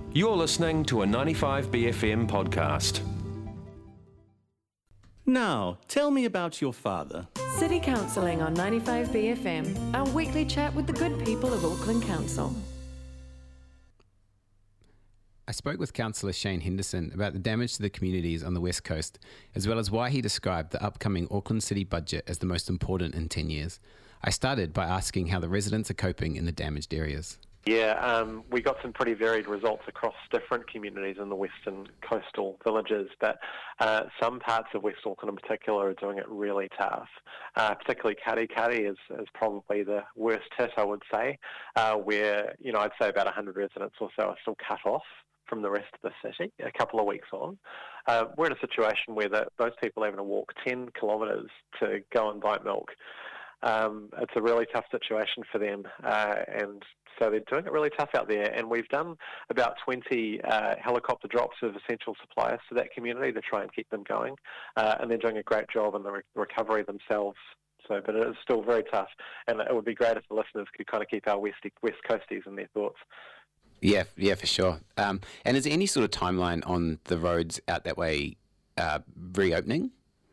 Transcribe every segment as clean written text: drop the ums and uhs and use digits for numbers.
You're listening to a 95BFM podcast. Now, tell me about your father. City Counselling on 95BFM, our weekly chat with the good people of Auckland Council. I spoke with Councillor Shane Henderson about the damage to the communities on the West Coast, as well as why he described the upcoming Auckland City budget as the most important in 10 years. I started by asking how the residents are coping in the damaged areas. Yeah, we got some pretty varied results across different communities in the western coastal villages, but some parts of West Auckland in particular are doing it really tough. Particularly Karikari is probably the worst hit, I would say, where, I'd say about 100 residents or so are still cut off from the rest of the city a couple of weeks on. We're in a situation where those people are having to walk 10 kilometres to go and buy milk. It's a really tough situation for them, and so they're doing it really tough out there. And we've done about 20 helicopter drops of essential supplies to that community to try and keep them going, and they're doing a great job in the recovery themselves. So, but it is still very tough, and it would be great if the listeners could kind of keep our West Coasties in their thoughts. Yeah, for sure. And is there any sort of timeline on the roads out that way reopening?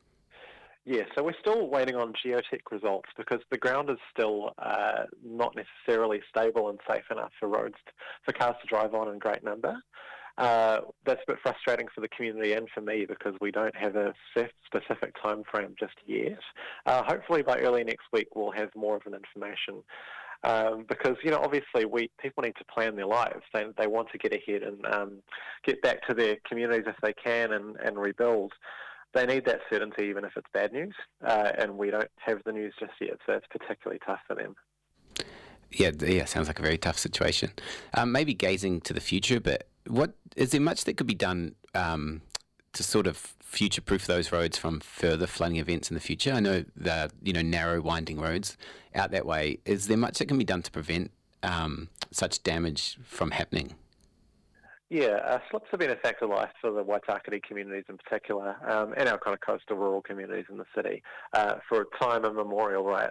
Yeah, so we're still waiting on geotech results because the ground is still not necessarily stable and safe enough for cars to drive on in great number. That's a bit frustrating for the community and for me because we don't have a specific time frame just yet. Hopefully by early next week we'll have more of an information because, obviously people need to plan their lives. They want to get ahead and get back to their communities if they can and rebuild. They need that certainty even if it's bad news, and we don't have the news just yet, so it's particularly tough for them. Yeah, sounds like a very tough situation. Maybe gazing to the future, but is there much that could be done to sort of future-proof those roads from further flooding events in the future? I know the narrow, winding roads out that way. Is there much that can be done to prevent such damage from happening? Yeah, slips have been a fact of life for the Waitakere communities in particular, and our kind of coastal rural communities in the city for a time immemorial, right?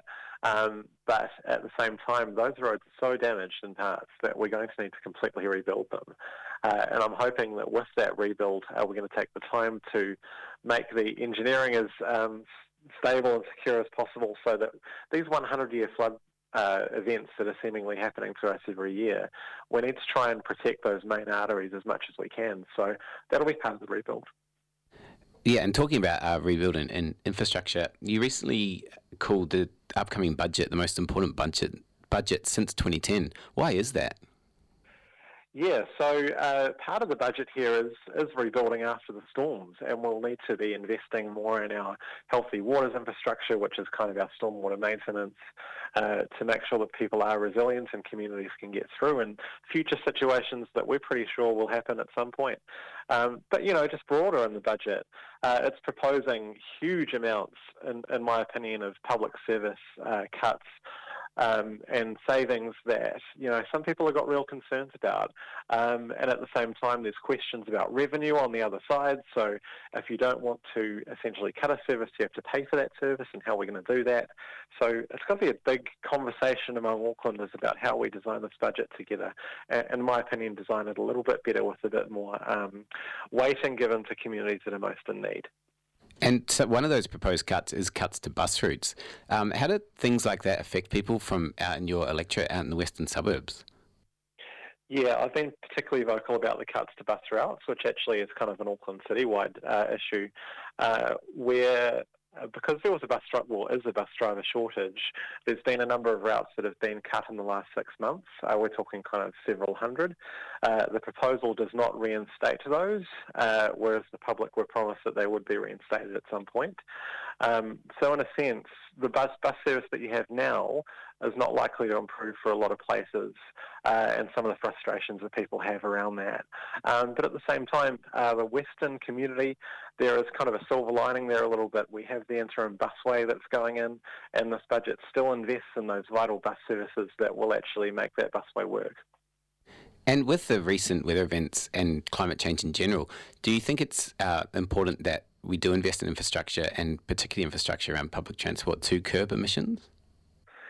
But at the same time, those roads are so damaged in parts that we're going to need to completely rebuild them. And I'm hoping that with that rebuild, we're going to take the time to make the engineering as stable and secure as possible so that these 100-year flood events that are seemingly happening to us every year, we need to try and protect those main arteries as much as we can. So that'll be part of the rebuild. Yeah, and talking about rebuilding and infrastructure, you recently called the upcoming budget the most important budget since 2010. Why is that? Yeah, so part of the budget here is rebuilding after the storms, and we'll need to be investing more in our healthy waters infrastructure, which is kind of our stormwater maintenance, to make sure that people are resilient and communities can get through in future situations that we're pretty sure will happen at some point. But, just broader in the budget, it's proposing huge amounts, in my opinion, of public service cuts, and savings that, some people have got real concerns about. And at the same time, there's questions about revenue on the other side. So if you don't want to essentially cut a service, you have to pay for that service and how we're going to do that. So it's going to be a big conversation among Aucklanders about how we design this budget together. And in my opinion, design it a little bit better with a bit more weighting given to communities that are most in need. And so one of those proposed cuts is cuts to bus routes. How do things like that affect people from out in your electorate out in the western suburbs? Yeah, I've been particularly vocal about the cuts to bus routes, which actually is kind of an Auckland citywide issue, where because there was a bus driver shortage, there's been a number of routes that have been cut in the last 6 months. We're talking kind of several hundred. The proposal does not reinstate those, whereas the public were promised that they would be reinstated at some point. So in a sense, the bus service that you have now is not likely to improve for a lot of places, and some of the frustrations that people have around that. But at the same time, the Western community, there is kind of a silver lining there a little bit. We have the interim busway that's going in, and this budget still invests in those vital bus services that will actually make that busway work. And with the recent weather events and climate change in general, do you think it's important that we do invest in infrastructure, and particularly infrastructure around public transport, to curb emissions?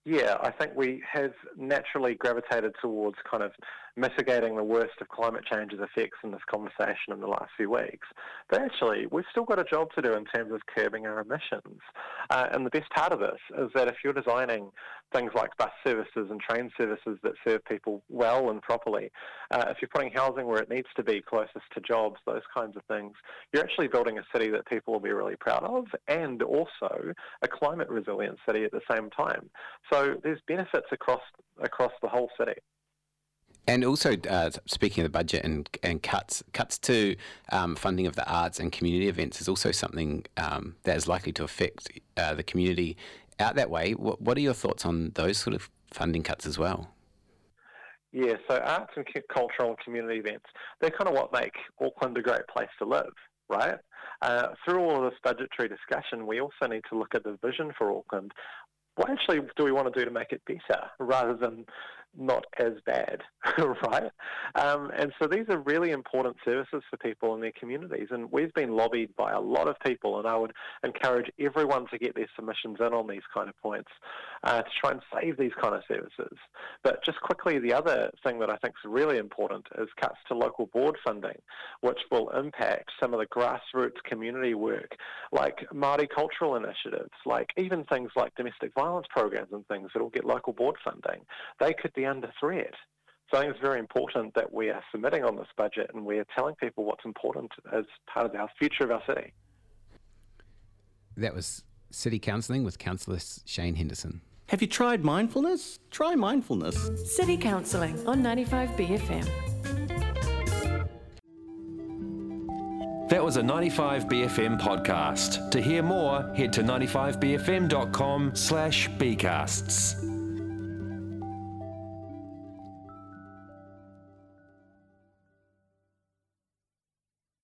Yeah, I think we have naturally gravitated towards kind of mitigating the worst of climate change's effects in this conversation in the last few weeks. But actually, we've still got a job to do in terms of curbing our emissions. And the best part of this is that if you're designing things like bus services and train services that serve people well and properly, if you're putting housing where it needs to be closest to jobs, those kinds of things, you're actually building a city that people will be really proud of, and also a climate resilient city at the same time. So there's benefits across the whole city. And also, speaking of the budget and cuts to funding of the arts and community events is also something that is likely to affect the community out that way. What are your thoughts on those sort of funding cuts as well? Yeah, so arts and cultural and community events, they're kind of what make Auckland a great place to live, right? Through all of this budgetary discussion, we also need to look at the vision for Auckland. What actually do we want to do to make it better rather than not as bad, right? And so these are really important services for people in their communities, and we've been lobbied by a lot of people, and I would encourage everyone to get their submissions in on these kind of points to try and save these kind of services. But just quickly, the other thing that I think is really important is cuts to local board funding, which will impact some of the grassroots community work, like Māori cultural initiatives, like even things like domestic violence programs and things that will get local board funding. They could be under threat. So I think it's very important that we are submitting on this budget and we are telling people what's important as part of our future of our city. That was City Counselling with Councillor Shane Henderson. Have you tried mindfulness? Try mindfulness. City Counselling on 95BFM. That was a 95BFM podcast. To hear more, head to 95bfm.com/bcasts.